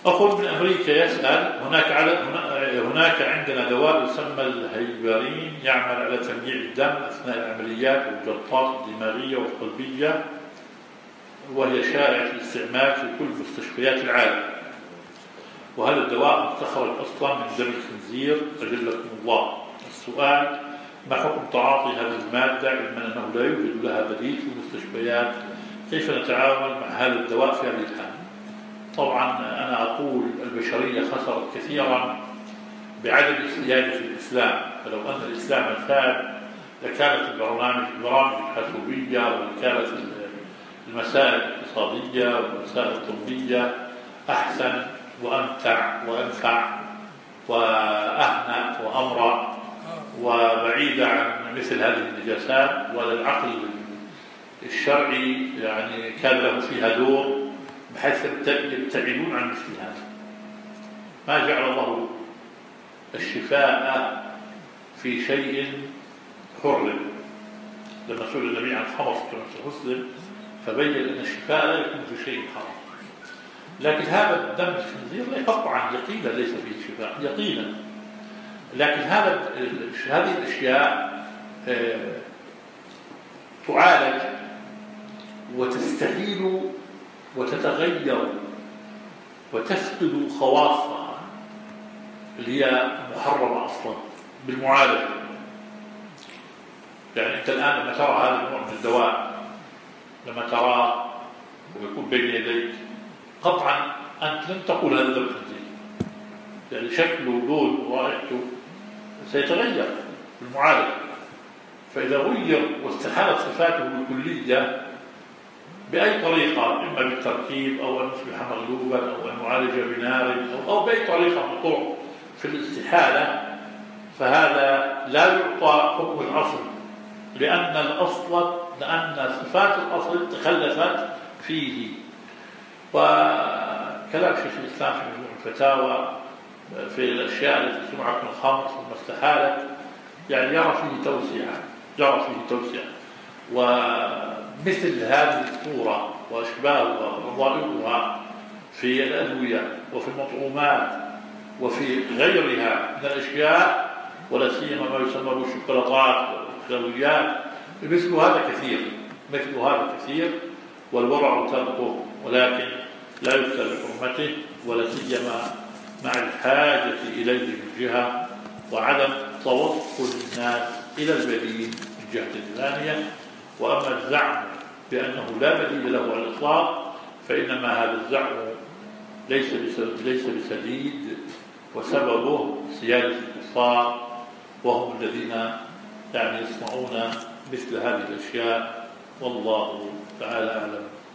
أخونا من أمريكا يسأل: هناك عندنا دواء يسمى الهيبرين يعمل على تمييع الدم أثناء العمليات والجلطات الدماغية والقلبية، وهي شائعة الاستعمال في كل مستشفيات العالم، وهذا الدواء مستخرج أصلا من دم الخنزير أجلكم الله. السؤال: ما حكم تعاطي هذه المادة علما أنه لا يوجد لها بديل في المستشفيات؟ كيف نتعامل مع هذا الدواء في هذه الحالة؟ طبعا أنا أقول البشرية خسرت كثيرا بعدم الاستياء في الإسلام، فلو أن الإسلام فاد لكانت البرامج الحاسوبية وكانت المسائل الاقتصادية والمسائل الطبية أحسن وأمتع وأنفع وأهنأ وأمرأ وبعيدة عن مثل هذه النجاسات، والعقل الشرعي يعني كان له فيها دور بحيث يبتعدون عن مثل هذا. ما جعل الله الشفاء في شيء حرم. لما سئل النبي عن الخمر كما في مسلم فبين أن الشفاء لا يكون في شيء حرام، لكن هذا الدم الخنزير قطعا يقينا ليس فيه شفاء يقينا، لكن هذه الأشياء تعالج وتستحيل وتتغير وتفقد خواصها اللي هي محرمة أصلا بالمعالجة. يعني أنت الآن لما ترى هذا النوع من الدواء، لما تراه ويكون بين يديك، قطعا أنت لم تقول هذا دم خنزير، يعني شكله ولونه ورائحته سيتغير بالمعالجة. فإذا غير واستحالت صفاته الكلية بأي طريقة، إما بالتركيب أو أن يصبح مغلوبا أو أن نعالج بنار أو بأي طريقة من الطرق في الاستحالة، فهذا لا يعطى حكم الأصل، لأن صفات الأصل تخلفت فيه. وكلام شيخ الإسلام في مجموع الفتاوى في الأشياء التي سمعت من الخمر ثم استحالت يعني يرى فيه توسعة ومثل هذه الصورة وأشباهها ونظائرها في الأدوية وفي المطعومات وفي غيرها من الأشياء، ولا سيما ما يسمى بالشوكولاتات والحلويات، مثل هذا كثير والورع تركه، ولكن لا يفتى بحرمته، ولا سيما مع الحاجة إليه من جهة وعدم توصل الناس إلى البديل من جهة ثانية. وأما الزعم بأنه لا بديل له على الإطلاق فإنما هذا الزعم ليس بسديد، وسببه سيادة الكفار، وهم الذين يعني يصنعون مثل هذه الأشياء، والله تعالى أعلم.